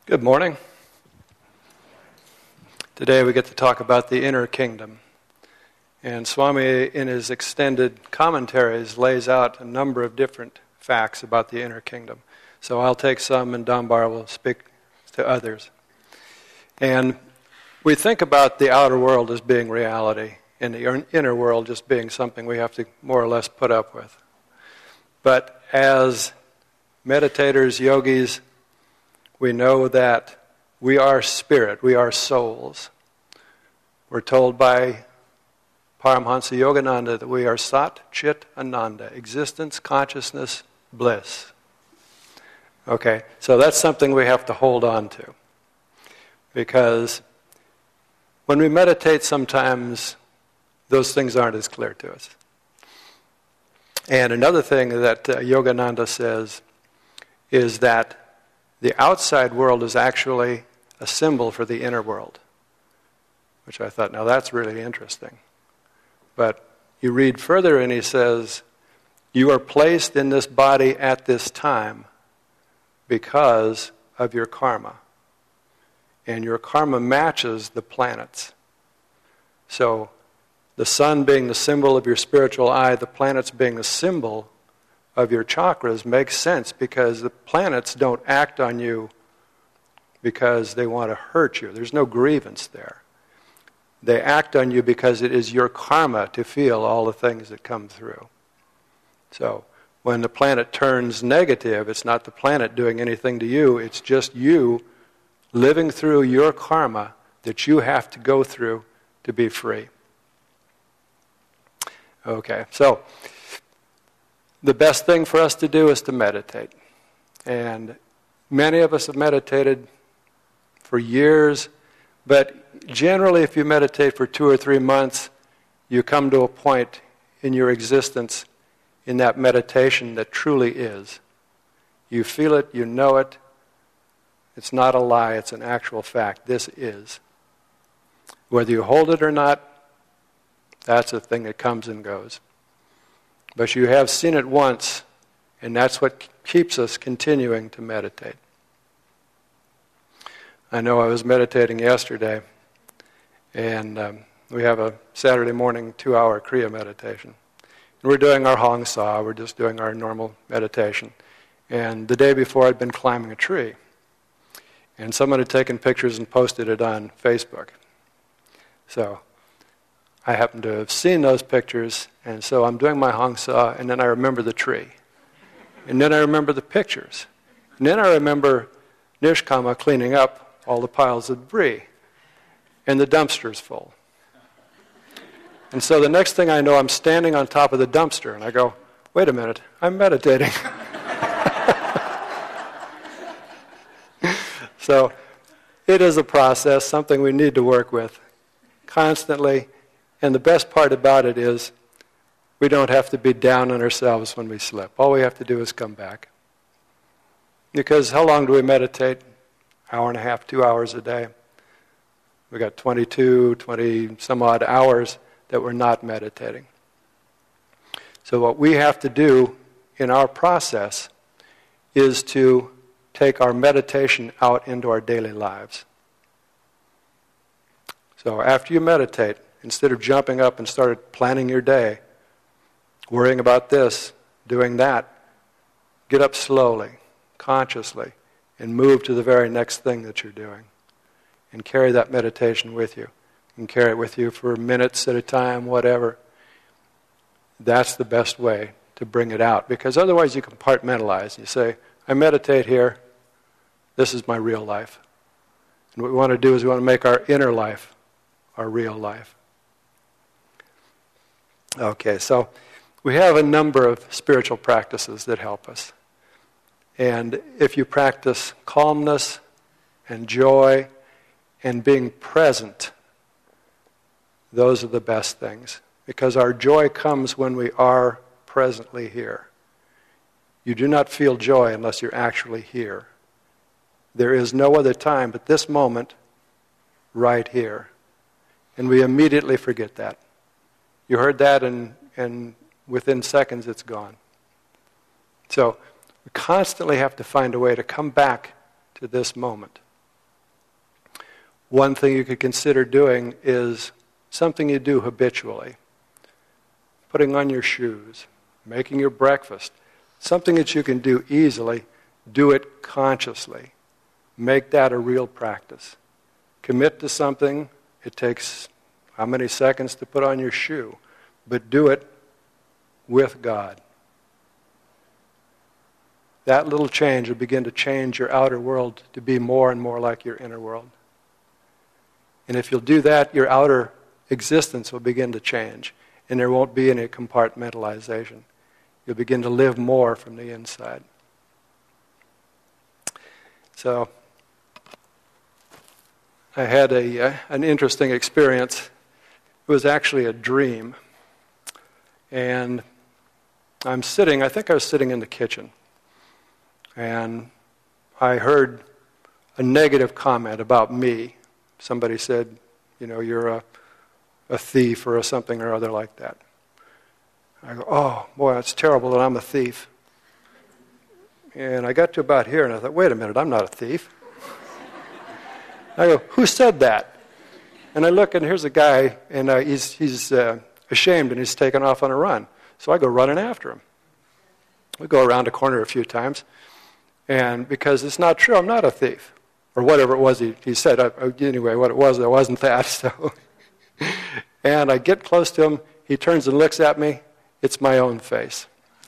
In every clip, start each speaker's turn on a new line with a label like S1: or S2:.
S1: Good morning. Today we get to talk about the inner kingdom. And Swami, in his extended commentaries, lays out a number of different facts about the inner kingdom. So I'll take some and Dambar will speak to others. And we think about the outer world as being reality and the inner world just being something we have to more or less put up with. But as meditators, yogis, we know that we are spirit, we are souls. We're told by Paramhansa Yogananda that we are Sat Chit Ananda, existence, consciousness, bliss. Okay, so that's something we have to hold on to. Because when we meditate sometimes those things aren't as clear to us. And another thing that Yogananda says is that the outside world is actually a symbol for the inner world, which I thought, now that's really interesting. But you read further and he says, you are placed in this body at this time because of your karma. And your karma matches the planets. So the sun being the symbol of your spiritual eye, the planets being the symbol of your chakras makes sense because the planets don't act on you because they want to hurt you. There's no grievance there. They act on you because it is your karma to feel all the things that come through. So when the planet turns negative, it's not the planet doing anything to you, it's just you living through your karma that you have to go through to be free. Okay, so the best thing for us to do is to meditate. And many of us have meditated for years, but generally if you meditate for 2 or 3 months, you come to a point in your existence in that meditation that truly is. You feel it, you know it. It's not a lie, it's an actual fact. This is. Whether you hold it or not, that's a thing that comes and goes. But you have seen it once, and that's what keeps us continuing to meditate. I know I was meditating yesterday, and we have a Saturday morning 2-hour Kriya meditation. And we're doing our Hong Sa, we're just doing our normal meditation. And the day before I'd been climbing a tree. And someone had taken pictures and posted it on Facebook. So I happen to have seen those pictures, and so I'm doing my Hong Sa, and then I remember the tree. And then I remember the pictures. And then I remember Nishkama cleaning up all the piles of debris. And the dumpster's full. And so the next thing I know, I'm standing on top of the dumpster, and I go, wait a minute, I'm meditating. So it is a process, something we need to work with constantly. And the best part about it is we don't have to be down on ourselves when we slip. All we have to do is come back. Because how long do we meditate? Hour and a half, 2 hours a day. We got 20 some odd hours that we're not meditating. So what we have to do in our process is to take our meditation out into our daily lives. So after you meditate, instead of jumping up and started planning your day, worrying about this, doing that, get up slowly, consciously, and move to the very next thing that you're doing. And carry that meditation with you. You can carry it with you for minutes at a time, whatever. That's the best way to bring it out. Because otherwise you compartmentalize. You say, I meditate here. This is my real life. And what we want to do is we want to make our inner life our real life. Okay, so we have a number of spiritual practices that help us. And if you practice calmness and joy and being present, those are the best things. Because our joy comes when we are presently here. You do not feel joy unless you're actually here. There is no other time but this moment right here. And we immediately forget that. You heard that and within seconds it's gone. So we constantly have to find a way to come back to this moment. one thing you could consider doing is something you do habitually. Putting on your shoes, making your breakfast, something that you can do easily, do it consciously. Make that a real practice. Commit to something. It takes how many seconds to put on your shoe, but do it with God. That little change will begin to change your outer world to be more and more like your inner world. And if you'll do that, your outer existence will begin to change, and there won't be any compartmentalization. You'll begin to live more from the inside. So, I had an interesting experience. It was actually a dream. And I think I was sitting in the kitchen. And I heard a negative comment about me. Somebody said, you're a thief or something or other like that. I go, oh, boy, it's terrible that I'm a thief. And I got to about here, and I thought, wait a minute, I'm not a thief. I go, who said that? And I look, and here's a guy, and he's ashamed, and he's taken off on a run. So I go running after him. We go around a corner a few times, and because it's not true, I'm not a thief. Or whatever it was he said. Anyway, what it wasn't that. So, and I get close to him, he turns and looks at me, it's my own face.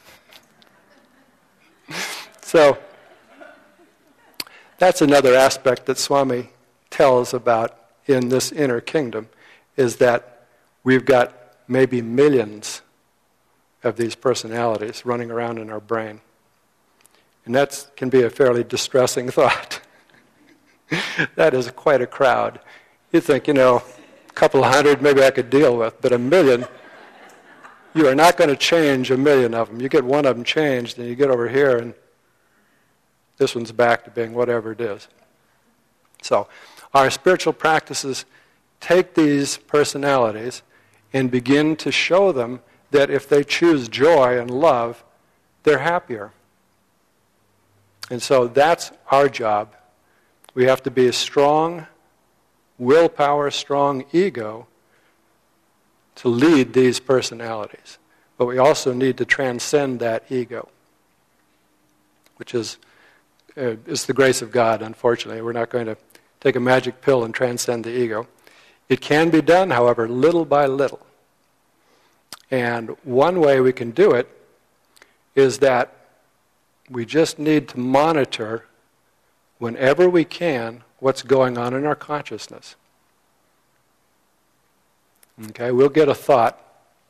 S1: So, that's another aspect that Swami tells about in this inner kingdom, is that we've got maybe millions of these personalities running around in our brain. And that can be a fairly distressing thought. That is quite a crowd. You think, a couple of hundred maybe I could deal with, but a million, you are not going to change a million of them. You get one of them changed, and you get over here, and this one's back to being whatever it is. So, our spiritual practices take these personalities and begin to show them that if they choose joy and love, they're happier. And so that's our job. We have to be a strong willpower, strong ego to lead these personalities. But we also need to transcend that ego, which is the grace of God, unfortunately. We're not going to take a magic pill and transcend the ego. It can be done, however, little by little. And one way we can do it is that we just need to monitor, whenever we can, what's going on in our consciousness. Okay, we'll get a thought,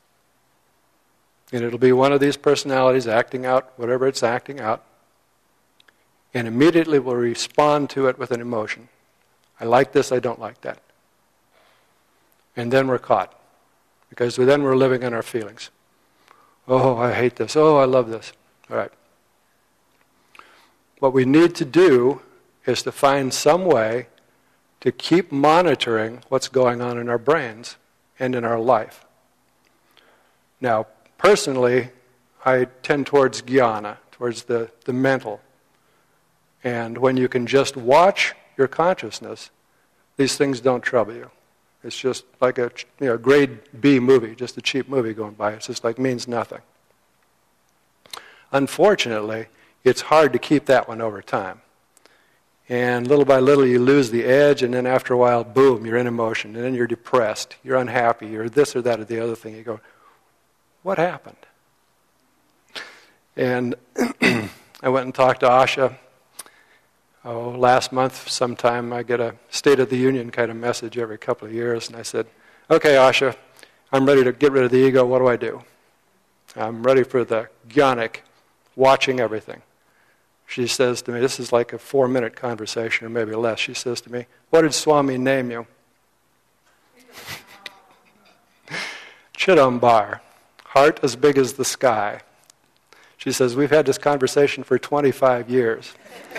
S1: and it'll be one of these personalities acting out whatever it's acting out, and immediately we'll respond to it with an emotion. I like this, I don't like that. And then we're caught, because then we're living in our feelings. Oh, I hate this. Oh, I love this. All right. What we need to do is to find some way to keep monitoring what's going on in our brains and in our life. Now, personally, I tend towards jnana, towards the mental. And when you can just watch your consciousness, these things don't trouble you. It's just like a grade B movie, just a cheap movie going by. It's just like means nothing. Unfortunately, it's hard to keep that one over time. And little by little you lose the edge, and then after a while, boom, you're in emotion, and then you're depressed, you're unhappy, you're this or that or the other thing. You go, what happened? And I went and talked to Asha. Last month sometime I get a State of the Union kind of message every couple of years, and I said, okay, Asha, I'm ready to get rid of the ego. What do I do? I'm ready for the jnanic, watching everything. She says to me, this is like a 4-minute conversation or maybe less. She says to me, what did Swami name you? Chidambar, heart as big as the sky. She says, we've had this conversation for 25 years.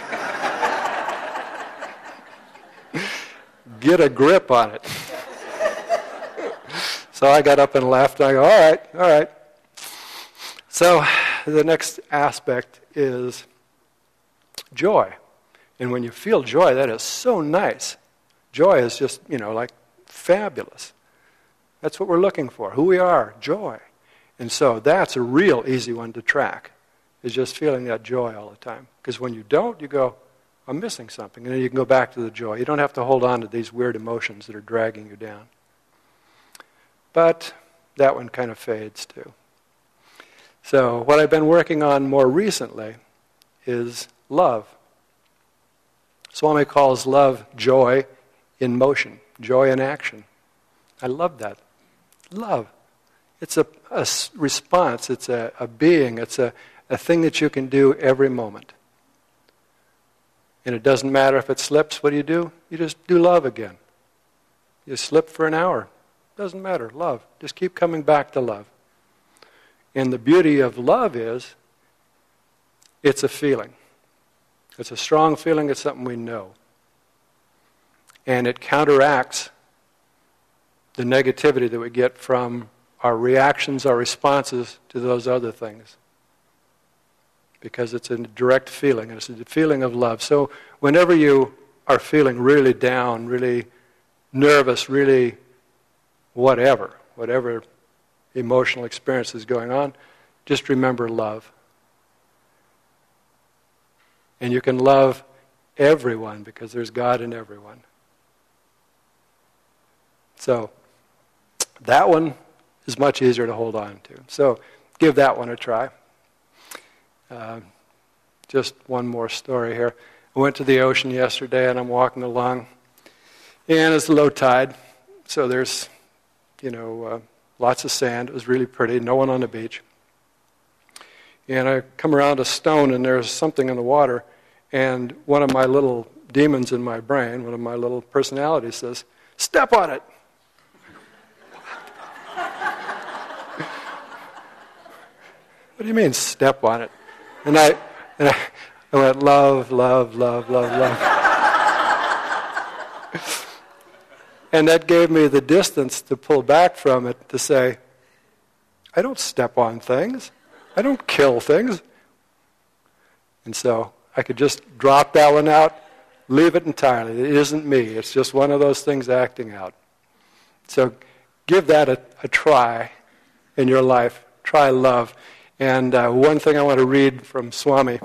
S1: Get a grip on it. So I got up and laughed, and I go, all right. So the next aspect is joy. And when you feel joy, that is so nice. Joy is just, like fabulous. That's what we're looking for. Who we are, joy. And so that's a real easy one to track, is just feeling that joy all the time. Because when you don't, you go, I'm missing something. And then you can go back to the joy. You don't have to hold on to these weird emotions that are dragging you down. But that one kind of fades too. So what I've been working on more recently is love. Swami calls love joy in motion, joy in action. I love that. Love. It's a response, it's a being, it's a thing that you can do every moment. And it doesn't matter if it slips, what do? You just do love again. You slip for an hour. Doesn't matter, love. Just keep coming back to love. And the beauty of love is, it's a feeling. It's a strong feeling, it's something we know. And it counteracts the negativity that we get from our reactions, our responses to those other things. Because it's a direct feeling, and it's a feeling of love. So whenever you are feeling really down, really nervous, really whatever emotional experience is going on, just remember love. And you can love everyone because there's God in everyone. So that one is much easier to hold on to. So give that one a try. Just one more story here. I went to the ocean yesterday and I'm walking along, and it's low tide, so there's, lots of sand. It was really pretty, no one on the beach. And I come around a stone and there's something in the water, and one of my little demons in my brain, one of my little personalities says, "Step on it!" What do you mean, step on it? And I went, love, love, love, love, love. And that gave me the distance to pull back from it to say, I don't step on things. I don't kill things. And so I could just drop that one out, leave it entirely. It isn't me. It's just one of those things acting out. So give that a try in your life. Try love. And one thing I want to read from Swami,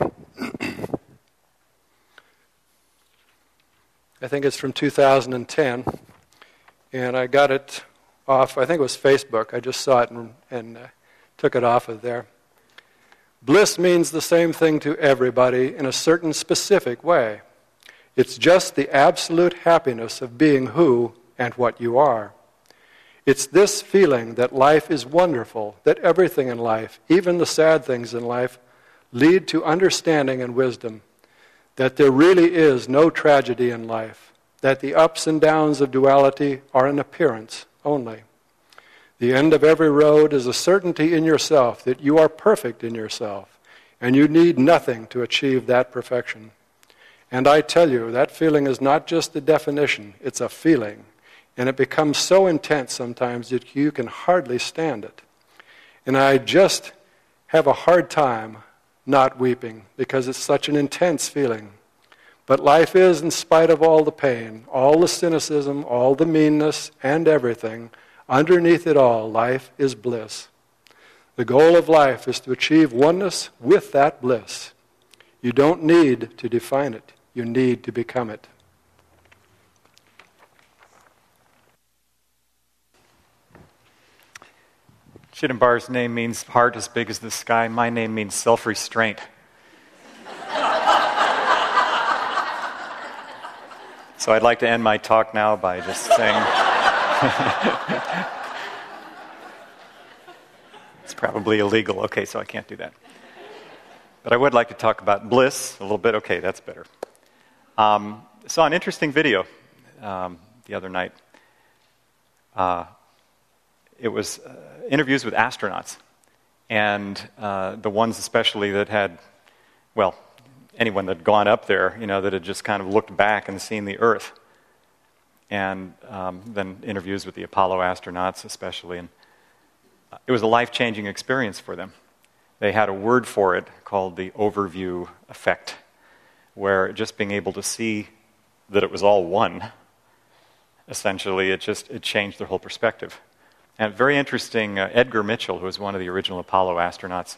S1: I think it's from 2010, and I got it off, I think it was Facebook. I just saw it and took it off of there. Bliss means the same thing to everybody in a certain specific way. It's just the absolute happiness of being who and what you are. It's this feeling that life is wonderful, that everything in life, even the sad things in life, lead to understanding and wisdom, that there really is no tragedy in life, that the ups and downs of duality are an appearance only. The end of every road is a certainty in yourself that you are perfect in yourself, and you need nothing to achieve that perfection. And I tell you, that feeling is not just a definition, it's a feeling. And it becomes so intense sometimes that you can hardly stand it. And I just have a hard time not weeping because it's such an intense feeling. But life is, in spite of all the pain, all the cynicism, all the meanness, and everything, underneath it all, life is bliss. The goal of life is to achieve oneness with that bliss. You don't need to define it. You need to become it.
S2: Chidambar's name means heart as big as the sky. My name means self-restraint. So I'd like to end my talk now by just saying... It's probably illegal. Okay, so I can't do that. But I would like to talk about bliss a little bit. Okay, that's better. Saw an interesting video the other night. It was interviews with astronauts, and the ones especially that had, well, anyone that had gone up there, that had just kind of looked back and seen the Earth. And then interviews with the Apollo astronauts especially. And it was a life-changing experience for them. They had a word for it called the overview effect, where just being able to see that it was all one essentially, it changed their whole perspective. And very interesting, Edgar Mitchell, who was one of the original Apollo astronauts,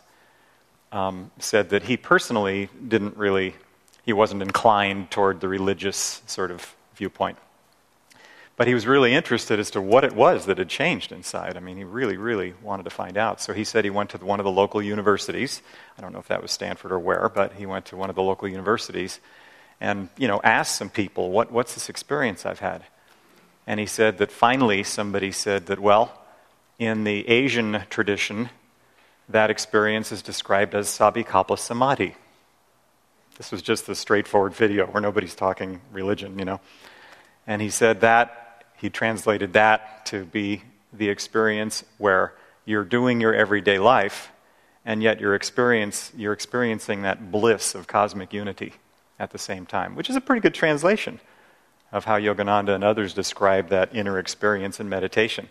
S2: said that he personally he wasn't inclined toward the religious sort of viewpoint. But he was really interested as to what it was that had changed inside. I mean, he really, really wanted to find out. So he said he went to one of the local universities. I don't know if that was Stanford or where, but he went to one of the local universities and, asked some people, what's this experience I've had? And he said that finally somebody said that, well, in the Asian tradition, that experience is described as sabikapa samadhi. This was just a straightforward video where nobody's talking religion, And he said that, he translated that to be the experience where you're doing your everyday life, and yet you're experiencing that bliss of cosmic unity at the same time, which is a pretty good translation of how Yogananda and others describe that inner experience in meditation.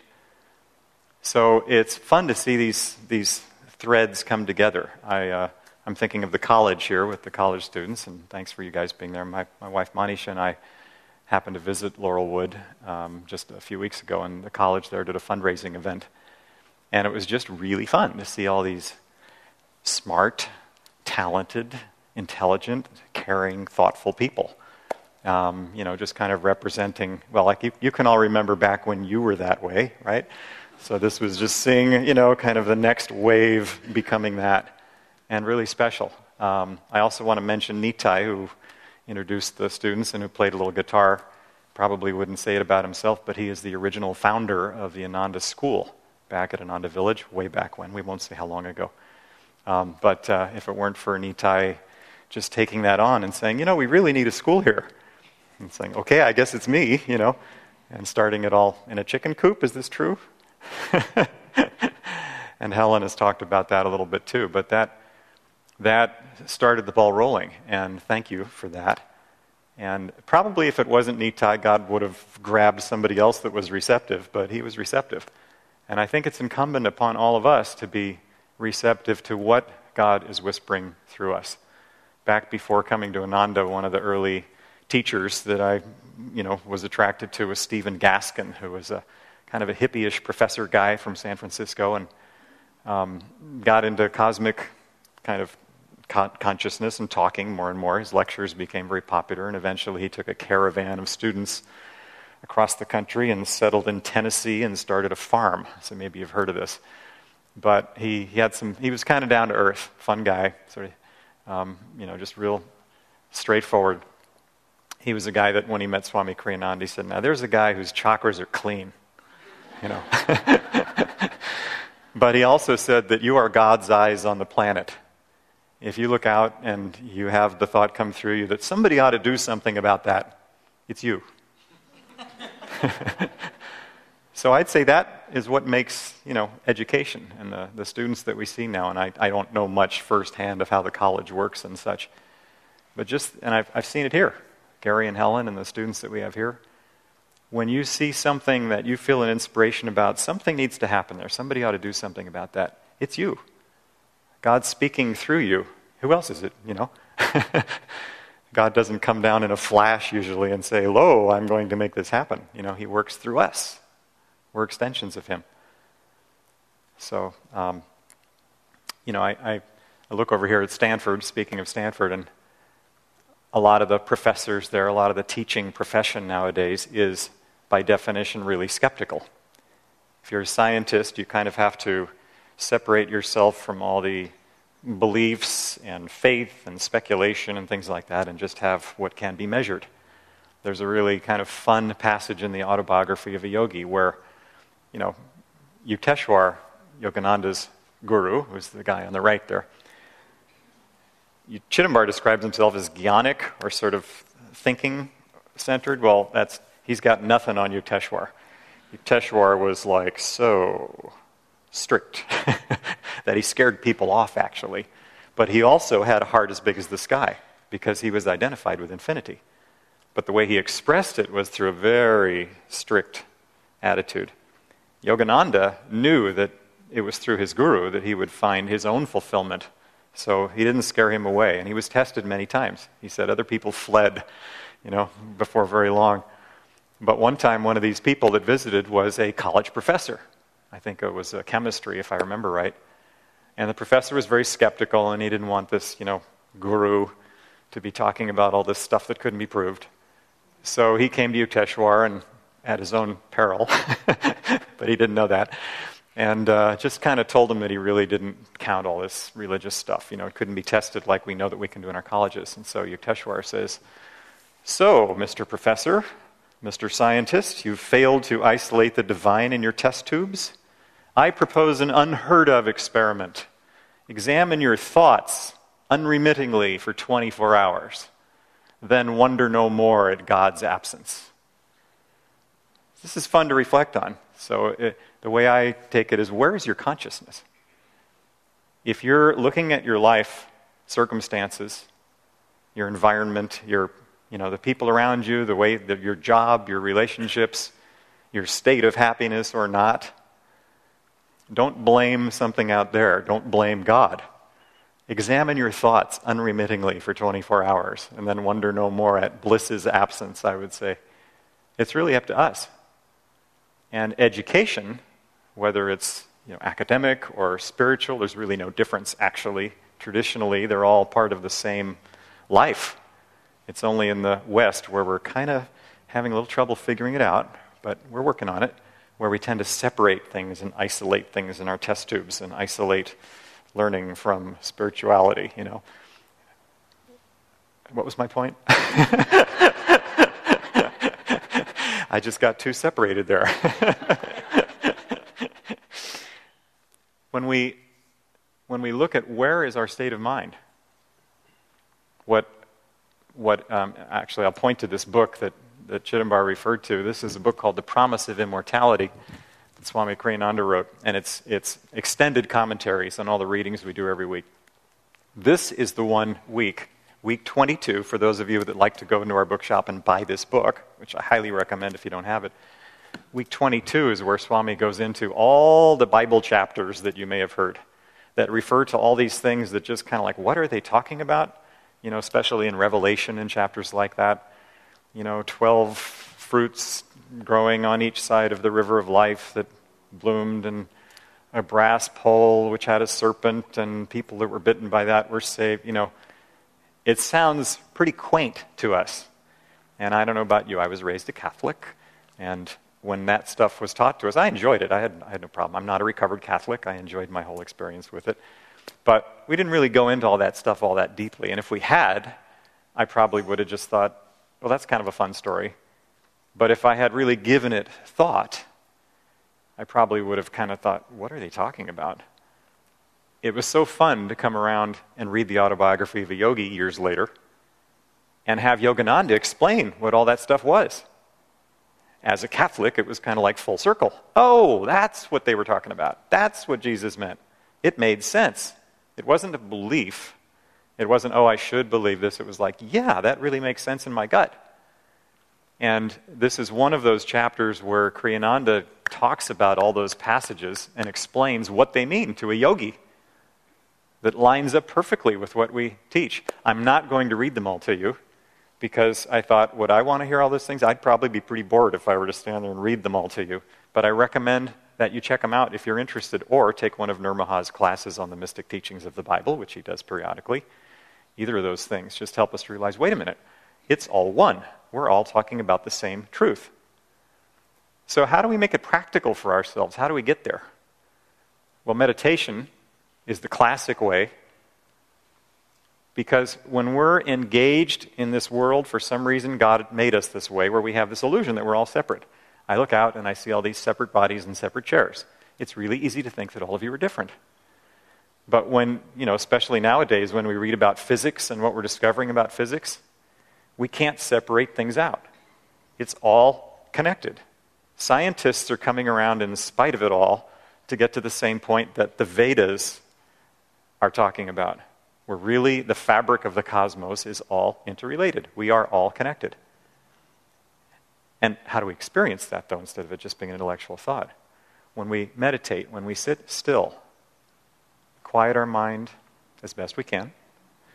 S2: So it's fun to see these threads come together. I'm thinking of the college here with the college students, and thanks for you guys being there. My wife Manisha and I happened to visit Laurelwood just a few weeks ago, and the college there did a fundraising event. And it was just really fun to see all these smart, talented, intelligent, caring, thoughtful people. Just kind of representing, well, like you can all remember back when you were that way, right? So this was just seeing, kind of the next wave becoming that, and really special. I also want to mention Nitai, who introduced the students and who played a little guitar. Probably wouldn't say it about himself, but he is the original founder of the Ananda School back at Ananda Village, way back when. We won't say how long ago. But if it weren't for Nitai just taking that on and saying, we really need a school here. And saying, okay, I guess it's me, and starting it all in a chicken coop. Is this true? And Helen has talked about that a little bit too. But that started the ball rolling, and thank you for that. And probably if it wasn't Nitai, God would have grabbed somebody else that was receptive, but he was receptive. And I think it's incumbent upon all of us to be receptive to what God is whispering through us. Back before coming to Ananda, one of the early teachers that I was attracted to was Stephen Gaskin, who was a kind of a hippie-ish professor guy from San Francisco, and got into cosmic kind of consciousness and talking more and more. His lectures became very popular, and eventually he took a caravan of students across the country and settled in Tennessee and started a farm. So maybe you've heard of this. But he was kind of down to earth, fun guy, sort of, just real straightforward. He was a guy that when he met Swami Kriyananda, he said, now there's a guy whose chakras are clean, But he also said that you are God's eyes on the planet. If you look out and you have the thought come through you that somebody ought to do something about that, it's you. So I'd say that is what makes, education and the students that we see now. And I don't know much firsthand of how the college works and such. But I've seen it here. Gary and Helen and the students that we have here. When you see something that you feel an inspiration about, something needs to happen there. Somebody ought to do something about that. It's you. God's speaking through you. Who else is it, God doesn't come down in a flash usually and say, lo, I'm going to make this happen. He works through us. We're extensions of him. So, I look over here at Stanford, speaking of Stanford, and a lot of the professors there, a lot of the teaching profession nowadays is, by definition, really skeptical. If you're a scientist, you kind of have to separate yourself from all the beliefs and faith and speculation and things like that and just have what can be measured. There's a really kind of fun passage in the autobiography of a yogi where, Yukteswar, Yogananda's guru, who's the guy on the right there, Chidambar describes himself as jnanic, or sort of thinking-centered. Well, he's got nothing on Yukteswar. Yukteswar was like so strict that he scared people off, actually. But he also had a heart as big as the sky because he was identified with infinity. But the way he expressed it was through a very strict attitude. Yogananda knew that it was through his guru that he would find his own fulfillment. So he didn't scare him away, and he was tested many times. He said other people fled, before very long. But one time, one of these people that visited was a college professor. I think it was chemistry, if I remember right. And the professor was very skeptical, and he didn't want this, guru to be talking about all this stuff that couldn't be proved. So he came to Yukteswar, and at his own peril, but he didn't know that, and just kind of told him that he really didn't count all this religious stuff. It couldn't be tested like we know that we can do in our colleges. And so Yukteswar says, "So, Mr. Professor, Mr. Scientist, you've failed to isolate the divine in your test tubes. I propose an unheard of experiment. Examine your thoughts unremittingly for 24 hours. Then wonder no more at God's absence." This is fun to reflect on. So the way I take it is, where is your consciousness? If you're looking at your life circumstances, your environment, the people around you, the way that your job, your relationships, your state of happiness or not, don't blame something out there. Don't blame God. Examine your thoughts unremittingly for 24 hours and then wonder no more at bliss's absence, I would say. It's really up to us. And education, whether it's academic or spiritual, there's really no difference, actually. Traditionally, they're all part of the same life. It's only in the West where we're kind of having a little trouble figuring it out, but we're working on it, where we tend to separate things and isolate things in our test tubes and isolate learning from spirituality, What was my point? I just got too separated there. When we look at where is our state of mind, actually I'll point to this book that Chidambar referred to. This is a book called The Promise of Immortality that Swami Kriyananda wrote, and it's extended commentaries on all the readings we do every week. This is the one week 22, for those of you that like to go into our bookshop and buy this book, which I highly recommend if you don't have it. Week 22 is where Swami goes into all the Bible chapters that you may have heard that refer to all these things that just kind of like, what are they talking about? Especially in Revelation and chapters like that. 12 fruits growing on each side of the river of life that bloomed, and a brass pole which had a serpent, and people that were bitten by that were saved. It sounds pretty quaint to us. And I don't know about you, I was raised a Catholic, and when that stuff was taught to us, I enjoyed it. I had no problem. I'm not a recovered Catholic. I enjoyed my whole experience with it. But we didn't really go into all that stuff all that deeply. And if we had, I probably would have just thought, well, that's kind of a fun story. But if I had really given it thought, I probably would have kind of thought, what are they talking about? It was so fun to come around and read the autobiography of a yogi years later and have Yogananda explain what all that stuff was. As a Catholic, it was kind of like full circle. Oh, that's what they were talking about. That's what Jesus meant. It made sense. It wasn't a belief. It wasn't, I should believe this. It was like, yeah, that really makes sense in my gut. And this is one of those chapters where Kriyananda talks about all those passages and explains what they mean to a yogi that lines up perfectly with what we teach. I'm not going to read them all to you because I thought, would I want to hear all those things? I'd probably be pretty bored if I were to stand there and read them all to you. But I recommend that you check them out if you're interested, or take one of Nirmaha's classes on the mystic teachings of the Bible, which he does periodically. Either of those things just help us realize, wait a minute, it's all one. We're all talking about the same truth. So how do we make it practical for ourselves? How do we get there? Well, meditation is the classic way, because when we're engaged in this world, for some reason God made us this way, where we have this illusion that we're all separate. I look out and I see all these separate bodies and separate chairs. It's really easy to think that all of you are different. But when, especially nowadays when we read about physics and what we're discovering about physics, we can't separate things out. It's all connected. Scientists are coming around in spite of it all to get to the same point that the Vedas are talking about, where really the fabric of the cosmos is all interrelated. We are all connected. And how do we experience that, though, instead of it just being an intellectual thought? When we meditate, when we sit still, quiet our mind as best we can,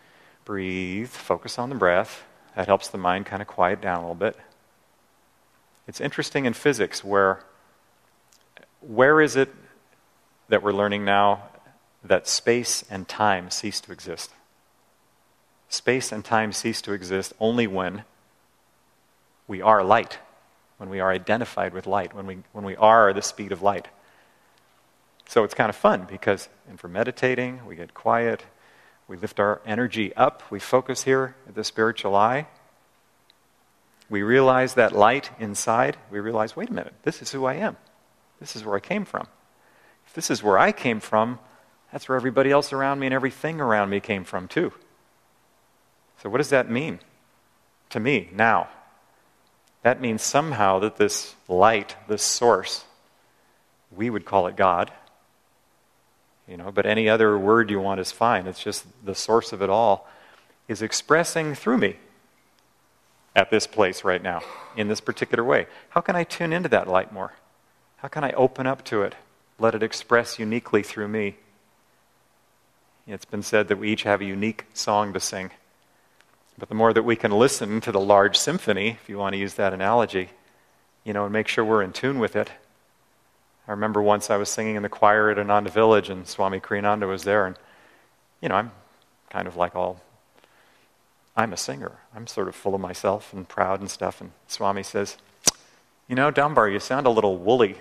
S2: breathe, focus on the breath. That helps the mind kind of quiet down a little bit. It's interesting in physics where is it that we're learning now that space and time cease to exist? Space and time cease to exist only when we are light, when we are identified with light, when we are the speed of light. So it's kind of fun because, and for meditating, we get quiet, we lift our energy up, we focus here at the spiritual eye. We realize that light inside, we realize, wait a minute, this is who I am. This is where I came from. If this is where I came from, that's where everybody else around me and everything around me came from too. So what does that mean to me now? That means somehow that this light, this source, we would call it God, but any other word you want is fine. It's just the source of it all is expressing through me at this place right now, in this particular way. How can I tune into that light more? How can I open up to it, let it express uniquely through me? It's been said that we each have a unique song to sing. But the more that we can listen to the large symphony, if you want to use that analogy, and make sure we're in tune with it. I remember once I was singing in the choir at Ananda Village, and Swami Kriyananda was there, and, I'm kind of like I'm a singer. I'm sort of full of myself and proud and stuff, and Swami says, Dambar, you sound a little woolly.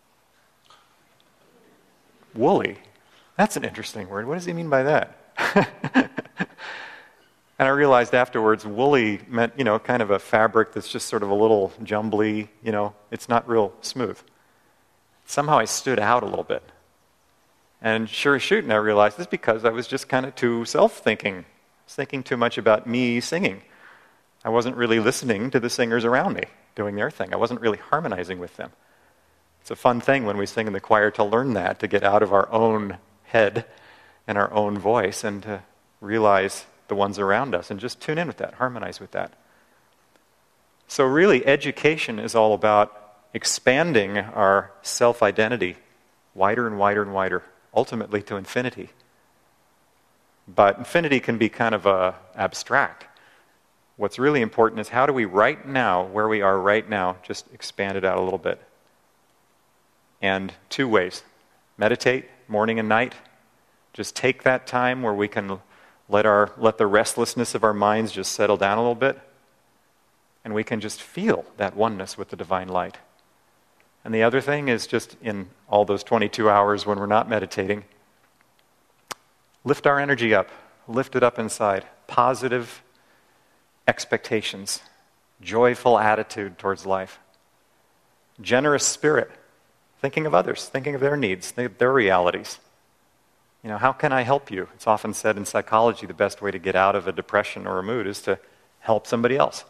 S2: Woolly? That's an interesting word. What does he mean by that? And I realized afterwards, woolly meant, kind of a fabric that's just sort of a little jumbly, it's not real smooth. Somehow I stood out a little bit. And sure as shooting, I realized it's because I was just kind of too self-thinking. I was thinking too much about me singing. I wasn't really listening to the singers around me doing their thing. I wasn't really harmonizing with them. It's a fun thing when we sing in the choir to learn that, to get out of our own head and our own voice and to realize the ones around us and just tune in with that, harmonize with that. So really, education is all about expanding our self-identity wider and wider and wider, ultimately to infinity. But infinity can be kind of abstract. What's really important is how do we right now, where we are right now, just expand it out a little bit. And two ways. Meditate morning and night. Just take that time where we can let the restlessness of our minds just settle down a little bit. And we can just feel that oneness with the divine light. And the other thing is just in all those 22 hours when we're not meditating, lift our energy up, lift it up inside. Positive expectations, joyful attitude towards life, generous spirit, thinking of others, thinking of their needs, their realities. How can I help you? It's often said in psychology the best way to get out of a depression or a mood is to help somebody else.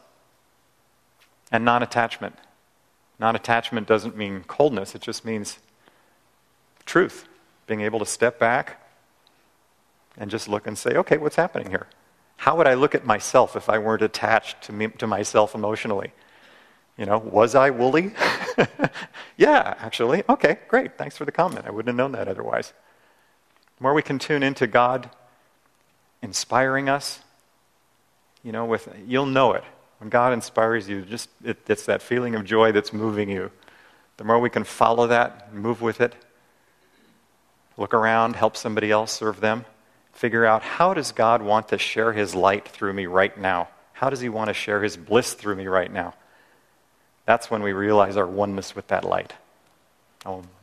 S2: And non-attachment. Non-attachment doesn't mean coldness, it just means truth. Being able to step back and just look and say, okay, what's happening here? How would I look at myself if I weren't attached to myself emotionally? Was I woolly? Yeah, actually. Okay, great. Thanks for the comment. I wouldn't have known that otherwise. The more we can tune into God inspiring us, you'll know it. When God inspires you, it's that feeling of joy that's moving you. The more we can follow that, move with it, look around, help somebody else, serve them, figure out how does God want to share his light through me right now? How does he want to share his bliss through me right now? That's when we realize our oneness with that light.